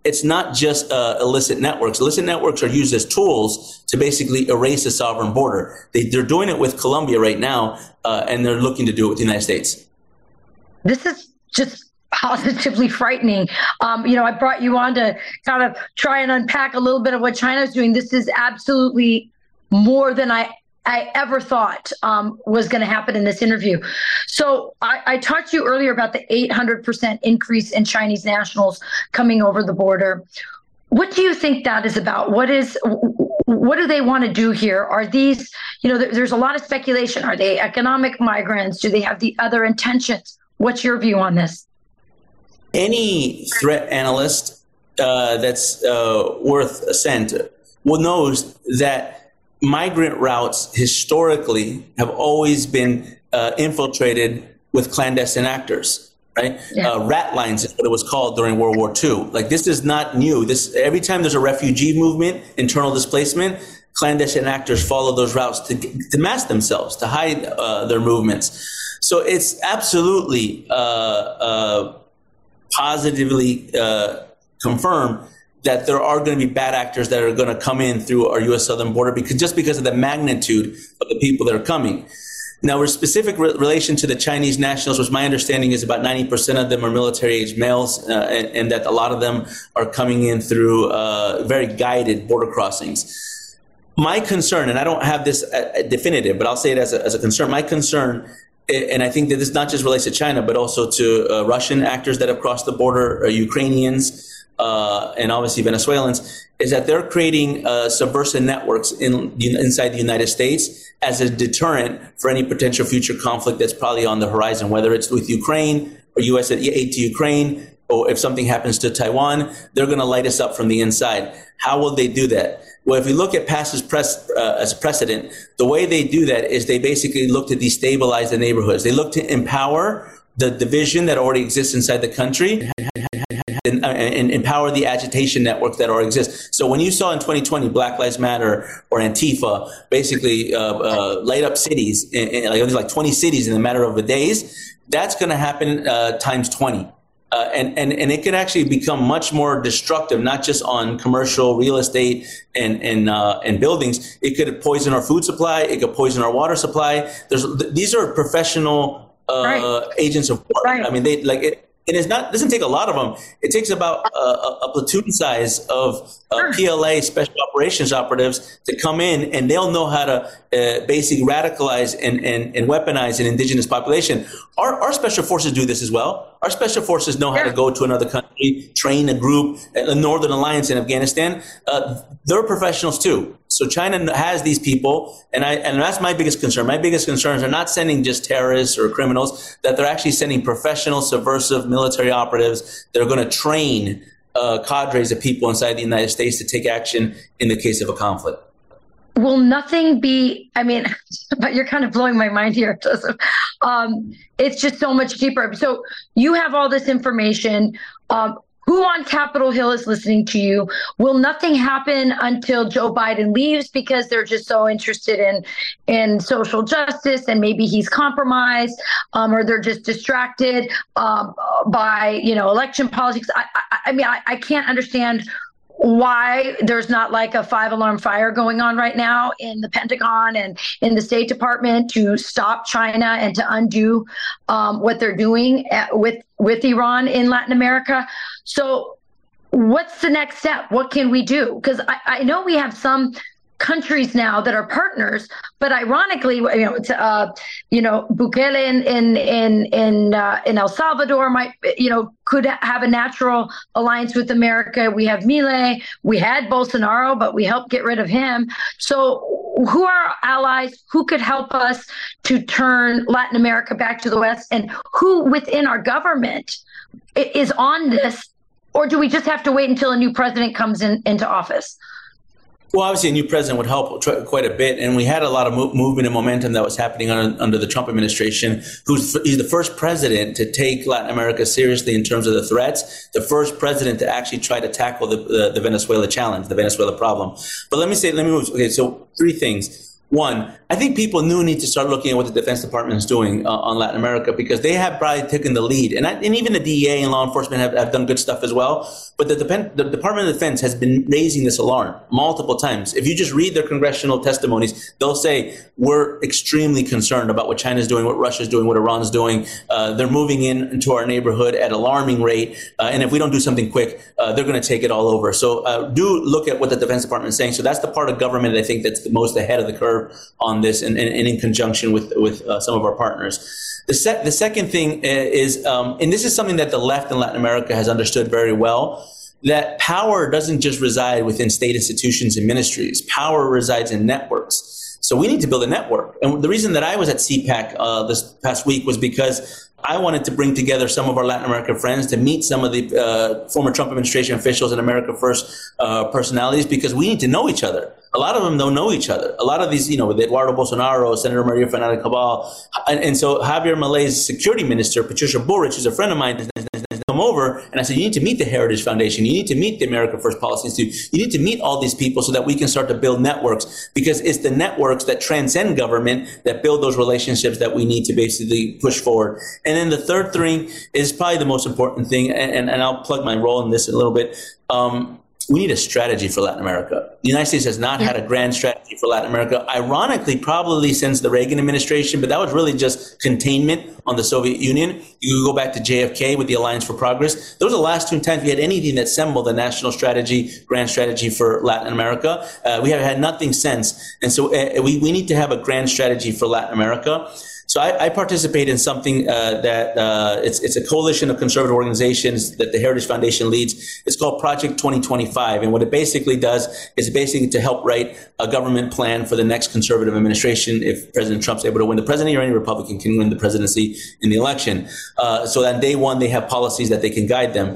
S2: it's not just illicit networks. Illicit networks are used as tools to basically erase a sovereign border. They're doing it with Colombia right now, and they're looking to do it with the United States.
S1: This is just positively frightening. I brought you on to kind of try and unpack a little bit of what China's doing. This is absolutely more than I ever thought was going to happen in this interview. So I talked to you earlier about the 800% increase in Chinese nationals coming over the border. What do you think that is about? What do they want to do here? Are these, there's a lot of speculation. Are they economic migrants? Do they have the other intentions? What's your view on this?
S2: Any threat analyst that's worth a cent will know that migrant routes historically have always been infiltrated with clandestine actors, right? Yeah. Rat lines is what it was called during World War II. Like, this is not new. Every time there's a refugee movement, internal displacement, clandestine actors follow those routes to mask themselves, to hide their movements. So it's absolutely positively confirmed that there are going to be bad actors that are going to come in through our U.S. southern border because of the magnitude of the people that are coming. Now, with specific relation to the Chinese nationals, which my understanding is about 90% of them are military-age males, and that a lot of them are coming in through very guided border crossings. My concern, and I don't have this definitive, but I'll say it as a concern, my concern, and I think that this not just relates to China, but also to Russian actors that have crossed the border, Ukrainians, and obviously Venezuelans, is that they're creating subversive networks inside the United States as a deterrent for any potential future conflict that's probably on the horizon, whether it's with Ukraine or U.S. aid to Ukraine, or if something happens to Taiwan, they're going to light us up from the inside. How will they do that? Well, if we look at past as precedent, the way they do that is they basically look to destabilize the neighborhoods. They look to empower the division that already exists inside the country and empower the agitation network that already exists. So when you saw in 2020 Black Lives Matter or Antifa basically light up cities, like 20 cities in a matter of days, that's going to happen times 20. And it can actually become much more destructive, not just on commercial real estate and buildings. It could poison our food supply. It could poison our water supply. These are professional agents of war. Right. I mean, and it doesn't take a lot of them. It takes about a platoon size of PLA special operations operatives to come in, and they'll know how to basically radicalize and weaponize an indigenous population. Our special forces do this as well. Our special forces know how to go to another country, train a group, a Northern Alliance in Afghanistan. They're professionals too. So China has these people, and that's my biggest concern. My biggest concerns are not sending just terrorists or criminals, that they're actually sending professional, subversive military operatives that are going to train cadres of people inside the United States to take action in the case of a conflict.
S1: Will nothing be, but you're kind of blowing my mind here, Joseph. It's just so much deeper. So you have all this information. Who on Capitol Hill is listening to you? Will nothing happen until Joe Biden leaves because they're just so interested in social justice and maybe he's compromised, or they're just distracted by election politics? I can't understand why there's not like a 5-alarm fire going on right now in the Pentagon and in the State Department to stop China and to undo what they're doing with Iran in Latin America. So what's the next step? What can we do? Because I know we have some countries now that are partners, but ironically, Bukele in El Salvador could have a natural alliance with America. We have Milei, we had Bolsonaro, but we helped get rid of him. So who are our allies? Who could help us to turn Latin America back to the West? And who within our government is on this? Or do we just have to wait until a new president comes into office?
S2: Well, obviously, a new president would help quite a bit. And we had a lot of movement and momentum that was happening under the Trump administration. He's the first president to take Latin America seriously in terms of the threats, the first president to actually try to tackle the Venezuela challenge, the Venezuela problem. But let me move. Okay, so 3 things. One, I think people need to start looking at what the Defense Department is doing on Latin America, because they have probably taken the lead. And even the DEA and law enforcement have done good stuff as well. But the Department of Defense has been raising this alarm multiple times. If you just read their congressional testimonies, they'll say, we're extremely concerned about what China's doing, what Russia's doing, what Iran's doing. They're moving into our neighborhood at alarming rate. And if we don't do something quick, they're going to take it all over. So do look at what the Defense Department is saying. So that's the part of government that I think that's the most ahead of the curve on this, and in conjunction with some of our partners. The second thing is, and this is something that the left in Latin America has understood very well, that power doesn't just reside within state institutions and ministries. Power resides in networks. So we need to build a network. And the reason that I was at CPAC this past week was because I wanted to bring together some of our Latin American friends to meet some of the former Trump administration officials and America First personalities, because we need to know each other. A lot of them don't know each other. A lot of these, with Eduardo Bolsonaro, Senator Maria Fernanda Cabal, and so Javier Milei's security minister, Patricia Bullrich, who's a friend of mine, come over, and I said, you need to meet the Heritage Foundation. You need to meet the America First Policy Institute. You need to meet all these people so that we can start to build networks, because it's the networks that transcend government that build those relationships that we need to basically push forward. And then the third thing is probably the most important thing, and I'll plug my role in this a little bit. We need a strategy for Latin America. The United States has not had a grand strategy for Latin America, ironically, probably since the Reagan administration, but that was really just containment on the Soviet Union. You go back to JFK with the Alliance for Progress. Those are the last two times we had anything that resembled a national strategy, grand strategy for Latin America. We have had nothing since. And so we need to have a grand strategy for Latin America. So I participate in something that it's a coalition of conservative organizations that the Heritage Foundation leads. It's called Project 2025. And what it basically does is basically to help write a government plan for the next conservative administration if President Trump's able to win the presidency, or any Republican can win the presidency in the election. So on day one, they have policies that they can guide them.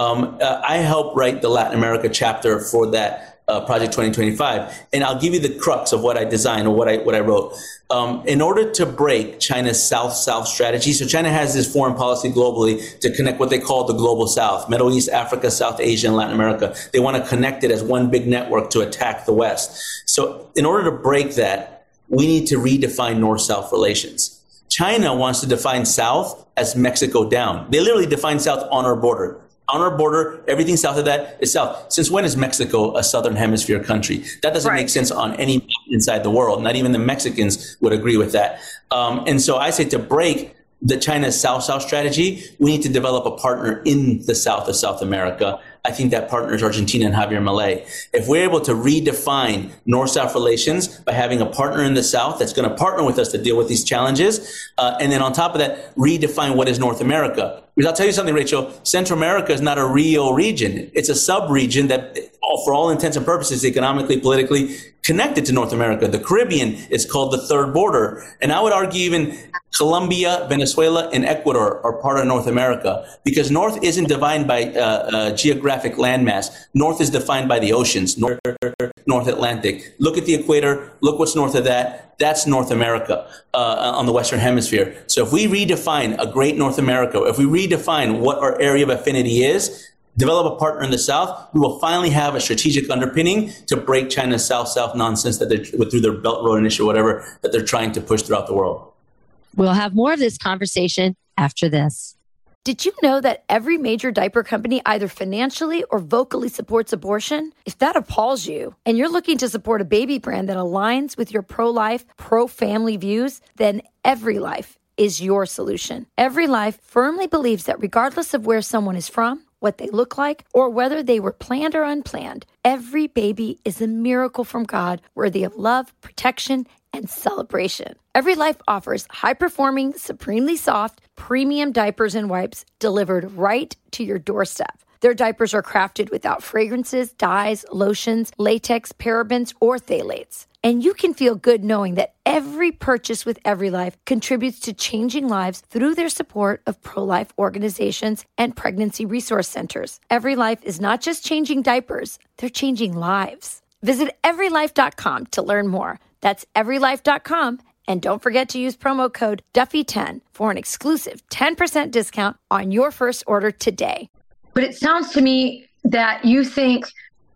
S2: I help write the Latin America chapter for that Project 2025. And I'll give you the crux of what I designed, or what I wrote. In order to break China's South-South strategy, so China has this foreign policy globally to connect what they call the global South, Middle East, Africa, South Asia, and Latin America. They want to connect it as one big network to attack the West. So in order to break that, we need to redefine North-South relations. China wants to define South as Mexico down. They literally define South on our border. On our border, everything south of that is south. Since when is Mexico a southern hemisphere country? That doesn't make sense on any map inside the world. Not even the Mexicans would agree with that. And so I say, to break the China's South-South strategy, we need to develop a partner in the south of South America. I think that partner is Argentina and Javier Milei. If we're able to redefine North-South relations by having a partner in the South that's going to partner with us to deal with these challenges, and then on top of that, redefine what is North America. Because I'll tell you something, Rachel, Central America is not a real region. It's a sub-region that, for all intents and purposes, economically, politically connected to North America. The Caribbean is called the third border. And I would argue even Colombia, Venezuela, and Ecuador are part of North America, because North isn't defined by geographic landmass. North is defined by the oceans, North Atlantic. Look at the equator. Look what's north of that. That's North America on the Western Hemisphere. So if we redefine a great North America, if we redefine what our area of affinity is, develop a partner in the South, we will finally have a strategic underpinning to break China's South-South nonsense that they're through their Belt Road Initiative, whatever, that they're trying to push throughout the world.
S3: We'll have more of this conversation after this.
S5: Did you know that every major diaper company either financially or vocally supports abortion? If that appalls you and you're looking to support a baby brand that aligns with your pro-life, pro-family views, then EveryLife is your solution. EveryLife firmly believes that regardless of where someone is from, what they look like, or whether they were planned or unplanned, every baby is a miracle from God, worthy of love, protection, and celebration. EveryLife offers high-performing, supremely soft, premium diapers and wipes delivered right to your doorstep. Their diapers are crafted without fragrances, dyes, lotions, latex, parabens, or phthalates. And you can feel good knowing that every purchase with EveryLife contributes to changing lives through their support of pro-life organizations and pregnancy resource centers. EveryLife is not just changing diapers, they're changing lives. Visit everylife.com to learn more. That's everylife.com. And don't forget to use promo code Duffy10 for an exclusive 10% discount on your first order today.
S1: But it sounds to me that you think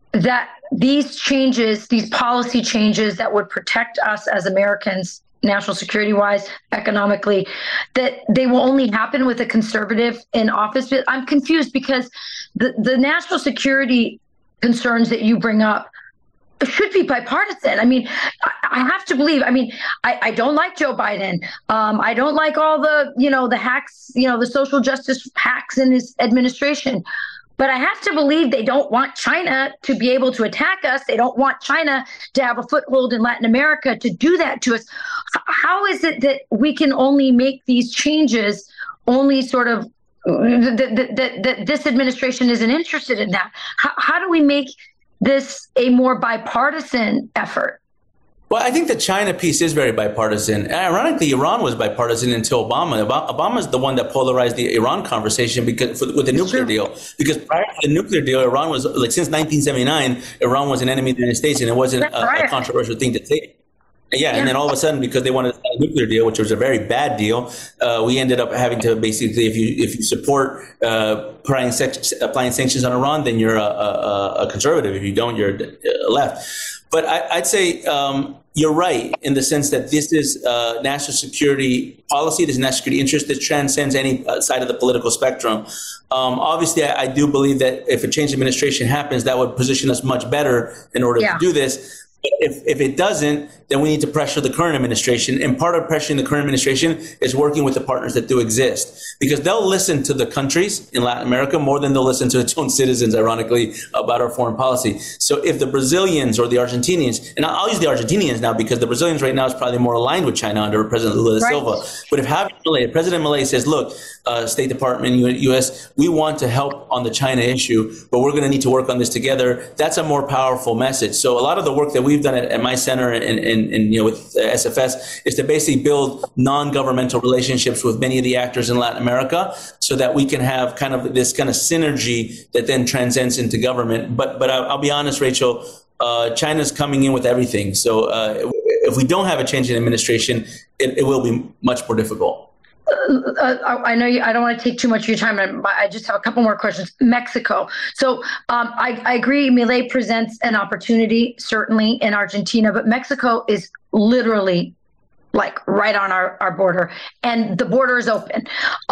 S1: that these changes, these policy changes that would protect us as Americans, national security wise, economically, that they will only happen with a conservative in office? But I'm confused because the national security concerns that you bring up should be bipartisan. I mean, I have to believe, I don't like Joe Biden. I don't like all the hacks, the social justice hacks in his administration. But I have to believe they don't want China to be able to attack us. They don't want China to have a foothold in Latin America to do that to us. How is it that we can only make these changes only sort of that this administration isn't interested in that? How do we make this a more bipartisan effort?
S2: Well, I think the China piece is very bipartisan. And ironically, Iran was bipartisan until Obama. Obama's the one that polarized the Iran conversation with the nuclear deal. Because prior to the nuclear deal, Iran was, since 1979, Iran was an enemy of the United States, and it wasn't a controversial thing to say. Yeah, and then all of a sudden, because they wanted a nuclear deal, which was a very bad deal, we ended up having to basically, if you support applying sanctions on Iran, then you're a conservative. If you don't, you're left. But I'd say you're right in the sense that this is national security policy, this is national security interest that transcends any side of the political spectrum. Obviously, I do believe that if a change in administration happens, that would position us much better in order to do this. If it doesn't, then we need to pressure the current administration. And part of pressuring the current administration is working with the partners that do exist, because they'll listen to the countries in Latin America more than they'll listen to its own citizens, ironically, about our foreign policy. So if the Brazilians or the Argentinians, and I'll use the Argentinians now because the Brazilians right now is probably more aligned with China under President Lula da Silva. But if President Milei says, look, State Department, U.S., we want to help on the China issue, but we're going to need to work on this together, that's a more powerful message. So a lot of the work that we've done at my center and with SFS is to basically build non-governmental relationships with many of the actors in Latin America so that we can have kind of this kind of synergy that then transcends into government. But I'll be honest, Rachel, China's coming in with everything. So if we don't have a change in administration, it will be much more difficult.
S1: I know I don't want to take too much of your time. I just have a couple more questions. Mexico. So I agree. Milei presents an opportunity, certainly in Argentina, but Mexico is literally like right on our border, and the border is open.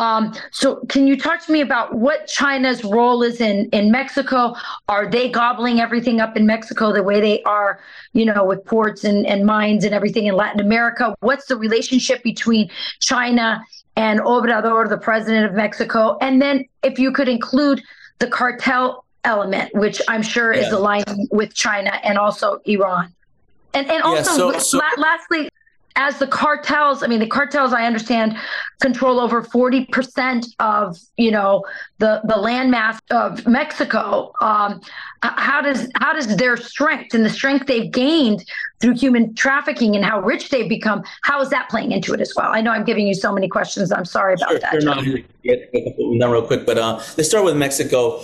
S1: So can you talk to me about what China's role is in Mexico? Are they gobbling everything up in Mexico the way they are, with ports and mines and everything in Latin America? What's the relationship between China and Obrador, the president of Mexico? And then if you could include the cartel element, which I'm sure is aligning with China and also Iran. And also, lastly, as the cartels, I understand, control over 40% of, the landmass of Mexico. How does their strength and the strength they've gained through human trafficking and how rich they've become, how is that playing into it as well? I know I'm giving you so many questions. I'm sorry about that.
S2: Not real quick, but let's start with Mexico.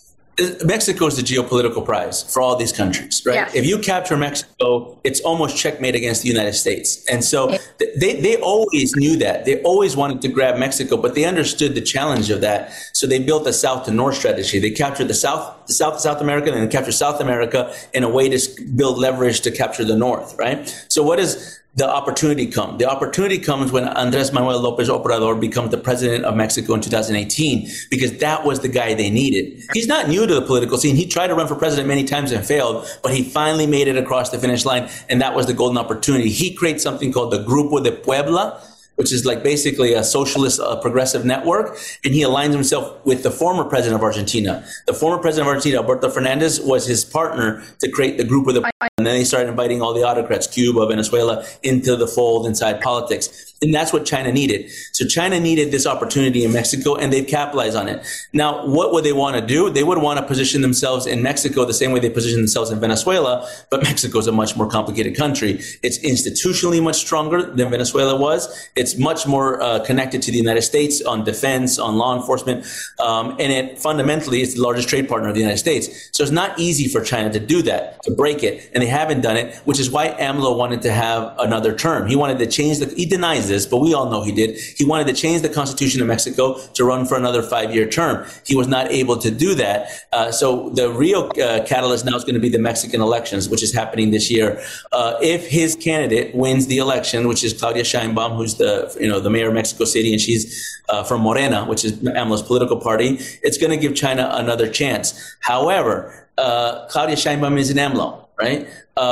S2: Mexico is the geopolitical prize for all these countries, right? Yes. If you capture Mexico, it's almost checkmate against the United States. And so they always knew that. They always wanted to grab Mexico, but they understood the challenge of that. So they built a south to north strategy. They captured the South America, and then captured South America in a way to build leverage to capture the north, right? So what is the opportunity come? The opportunity comes when Andrés Manuel López Obrador becomes the president of Mexico in 2018, because that was the guy they needed. He's not new to the political scene. He tried to run for president many times and failed, but he finally made it across the finish line, and that was the golden opportunity. He creates something called the Grupo de Puebla, which is like basically a socialist progressive network. And he aligns himself with the former president of Argentina. The former president of Argentina, Alberto Fernandez, was his partner to create the Grupo de Puebla. And then they started inviting all the autocrats, Cuba, Venezuela, into the fold inside politics. And that's what China needed. So China needed this opportunity in Mexico, and they've capitalized on it. Now, what would they want to do? They would want to position themselves in Mexico the same way they position themselves in Venezuela, but Mexico is a much more complicated country. It's institutionally much stronger than Venezuela was. It's much more connected to the United States on defense, on law enforcement, and it fundamentally is the largest trade partner of the United States. So it's not easy for China to do that, to break it, and they haven't done it, which is why AMLO wanted to have another term. He wanted to change he denies denies this, but we all know he did. He wanted to change the Constitution of Mexico to run for another 5-year term. He was not able to do that. So the real catalyst now is going to be the Mexican elections, which is happening this year. If his candidate wins the election, which is Claudia Sheinbaum, who's the mayor of Mexico City, and she's from Morena, which is AMLO's political party, it's going to give China another chance. However, Claudia Sheinbaum is an AMLO, right?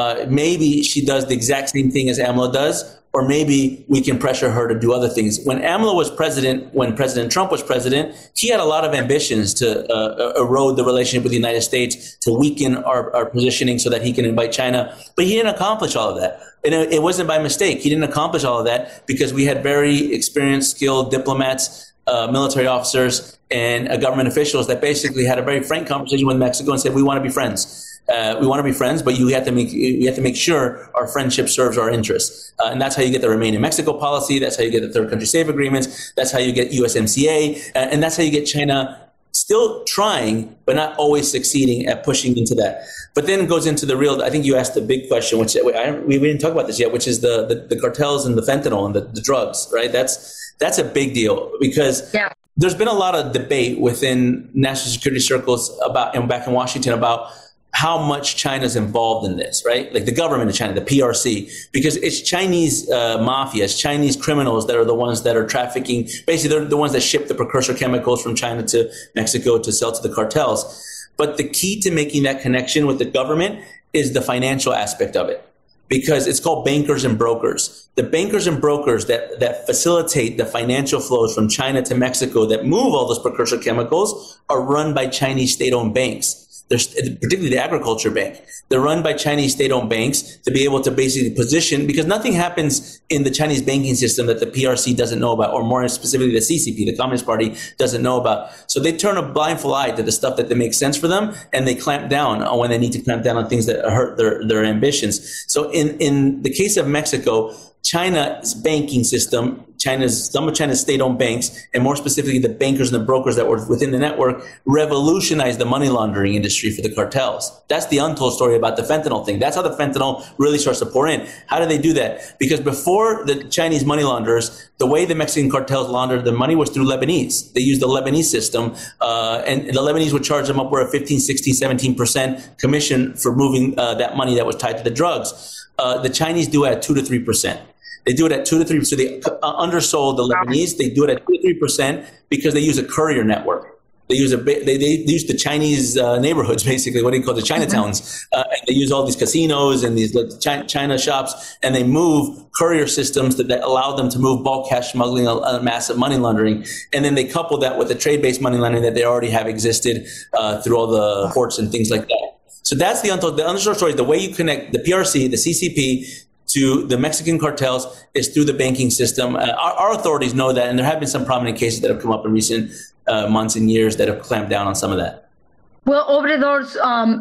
S2: Maybe she does the exact same thing as AMLO does, or maybe we can pressure her to do other things. When AMLO was president, when President Trump was president, he had a lot of ambitions to erode the relationship with the United States, to weaken our positioning so that he can invite China. But he didn't accomplish all of that. And it wasn't by mistake. He didn't accomplish all of that because we had very experienced, skilled diplomats, military officers, and government officials that basically had a very frank conversation with Mexico and said, we want to be friends. We want to be friends, but you have to make sure our friendship serves our interests. And that's how you get the Remain in Mexico policy. That's how you get the third country safe agreements. That's how you get USMCA. And that's how you get China still trying, but not always succeeding at pushing into that. But then it goes into the real, I think you asked the big question, which we didn't talk about this yet, which is the cartels and the fentanyl and the drugs, right? That's a big deal because there's been a lot of debate within national security circles about, and back in Washington, about how much China's involved in this, right? Like the government of China, the PRC, because it's Chinese mafia, it's Chinese criminals that are the ones that are trafficking. Basically, they're the ones that ship the precursor chemicals from China to Mexico to sell to the cartels. But the key to making that connection with the government is the financial aspect of it, because it's called bankers and brokers. The bankers and brokers that facilitate the financial flows from China to Mexico that move all those precursor chemicals are run by Chinese state-owned banks. Particularly the agriculture bank. They're run by Chinese state-owned banks to be able to basically position, because nothing happens in the Chinese banking system that the PRC doesn't know about, or more specifically the CCP, the Communist Party, doesn't know about. So they turn a blindfold eye to the stuff that makes sense for them, and they clamp down on when they need to clamp down on things that hurt their ambitions. So in the case of Mexico, China's banking system, some of China's state-owned banks, and more specifically the bankers and the brokers that were within the network, revolutionized the money laundering industry for the cartels. That's the untold story about the fentanyl thing. That's how the fentanyl really starts to pour in. How do they do that? Because before the Chinese money launderers, the way the Mexican cartels laundered the money was through Lebanese. They used the Lebanese system, and the Lebanese would charge them upward of 15, 16, 17% commission for moving that money that was tied to the drugs. The Chinese do it at 2 to 3%. They do it at 2 to 3%. So they undersold the Lebanese. They do it at 2 to 3% because they use a courier network. They use use the Chinese neighborhoods, basically, what do you call the Chinatowns. And they use all these casinos and these China shops, and they move courier systems that allow them to move bulk cash smuggling, massive money laundering. And then they couple that with the trade-based money laundering that they already have existed through all the ports and things like that. So that's the understood story. The way you connect the PRC, the CCP, to the Mexican cartels is through the banking system. Our authorities know that, and there have been some prominent cases that have come up in recent months and years that have clamped down on some of that.
S1: Well, Obrador's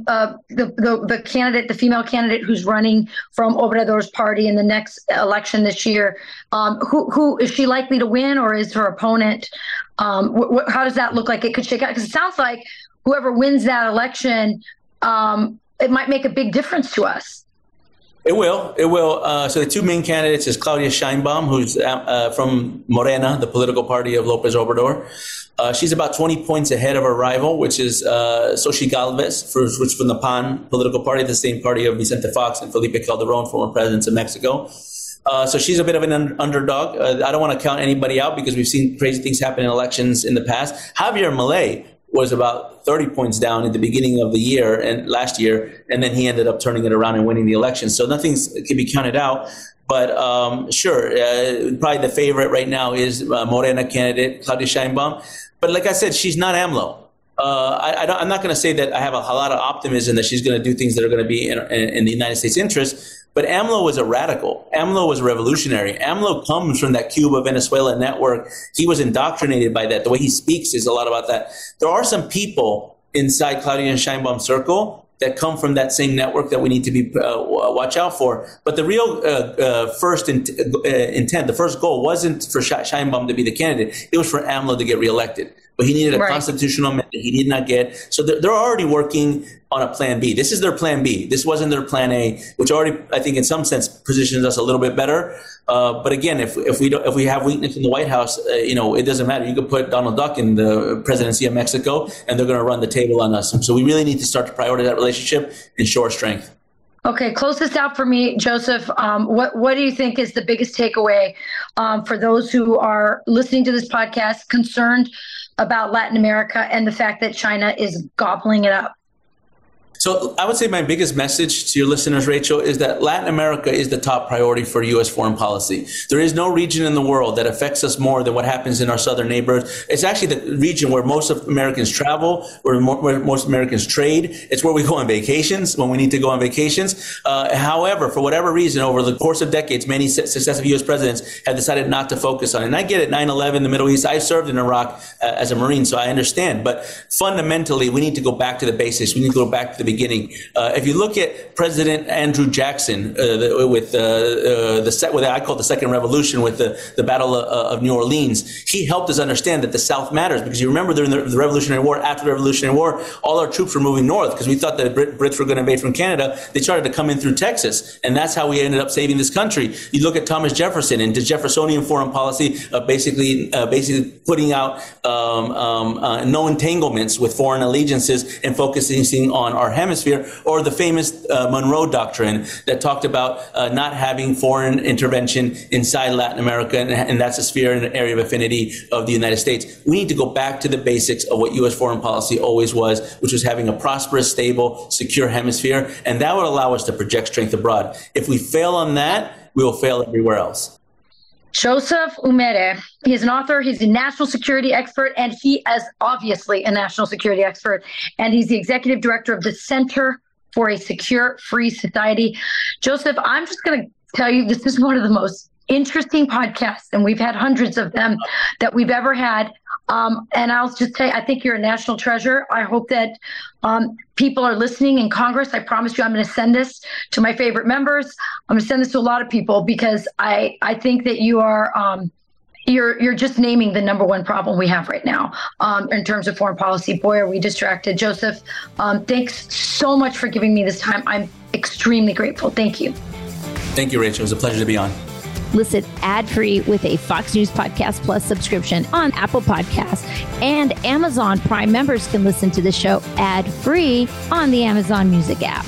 S1: the candidate, the female candidate who's running from Obrador's party in the next election this year, who is she likely to win, or is her opponent? How does that look like it could shake out? Because it sounds like whoever wins that election, it might make a big difference to us.
S2: It will. So the two main candidates is Claudia Sheinbaum, who's from Morena, the political party of López Obrador. She's about 20 points ahead of her rival, which is Xochitl Gálvez, which from the PAN political party, the same party of Vicente Fox and Felipe Calderón, former presidents of Mexico. So she's a bit of an underdog. I don't want to count anybody out because we've seen crazy things happen in elections in the past. Javier Milei was about 30 points down at the beginning of the year and last year, and then he ended up turning it around and winning the election. So nothing can be counted out. But sure, probably the favorite right now is Morena candidate Claudia Sheinbaum. But like I said, she's not AMLO. I'm not going to say that I have a lot of optimism that she's going to do things that are going to be in the United States' interest. But AMLO was a radical. AMLO was a revolutionary. AMLO comes from that Cuba Venezuela network. He was indoctrinated by that. The way he speaks is a lot about that. There are some people inside Claudia Sheinbaum's circle that come from that same network that we need to be watch out for. But the real first intent, the first goal wasn't for Sheinbaum to be the candidate. It was for AMLO to get reelected. but he needed a
S1: Right.
S2: constitutional amendment he did not get. So they're already working on a plan B. This is their plan B. This wasn't their plan A, which already, I think, in some sense, positions us a little bit better. But again, if we have weakness in the White House, it doesn't matter. You could put Donald Duck in the presidency of Mexico, and they're going to run the table on us. So we really need to start to prioritize that relationship and show our strength.
S1: Okay, close this out for me, Joseph. What do you think is the biggest takeaway for those who are listening to this podcast, concerned about Latin America and the fact that China is gobbling it up?
S2: So I would say my biggest message to your listeners, Rachel, is that Latin America is the top priority for U.S. foreign policy. There is no region in the world that affects us more than what happens in our southern neighborhoods. It's actually the region where most of Americans travel, where most Americans trade. It's where we go on vacations when we need to go on vacations. However, for whatever reason, over the course of decades, many successive U.S. presidents have decided not to focus on it. And I get it, 9/11, the Middle East. I served in Iraq as a Marine, so I understand. But fundamentally, we need to go back to the basics. We need to go back to the beginning. If you look at President Andrew Jackson with what I call the Second Revolution, with the Battle of New Orleans, he helped us understand that the South matters, because you remember during the Revolutionary War, after the Revolutionary War, all our troops were moving north because we thought that Brits were going to invade from Canada. They started to come in through Texas, and that's how we ended up saving this country. You look at Thomas Jefferson and the Jeffersonian foreign policy, basically putting out no entanglements with foreign allegiances and focusing on our hemisphere, or the famous Monroe Doctrine that talked about not having foreign intervention inside Latin America, and that's a sphere and an area of affinity of the United States. We need to go back to the basics of what U.S. foreign policy always was, which was having a prosperous, stable, secure hemisphere, and that would allow us to project strength abroad. If we fail on that, we will fail everywhere else.
S1: Joseph Umere. He's an author, he's a national security expert, and he is obviously a national security expert. And he's the executive director of the Center for a Secure, Free Society. Joseph, I'm just going to tell you, this is one of the most interesting podcasts, and we've had hundreds of them that we've ever had. And I'll just say, I think you're a national treasure. I hope that people are listening in Congress. I promise you, I'm going to send this to my favorite members. I'm going to send this to a lot of people, because I think that you are you're just naming the number one problem we have right now in terms of foreign policy. Boy, are we distracted. Joseph, thanks so much for giving me this time. I'm extremely grateful. Thank you.
S2: Thank you, Rachel. It was a pleasure to be on.
S3: Listen ad-free with a Fox News Podcast Plus subscription on Apple Podcasts, and Amazon Prime members can listen to the show ad-free on the Amazon Music app.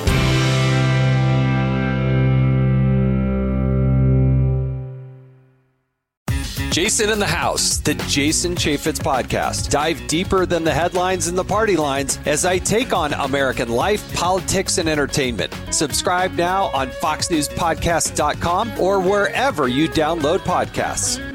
S6: Jason in the House, the Jason Chaffetz Podcast. Dive deeper than the headlines and the party lines as I take on American life, politics, and entertainment. Subscribe now on FoxNewsPodcast.com or wherever you download podcasts.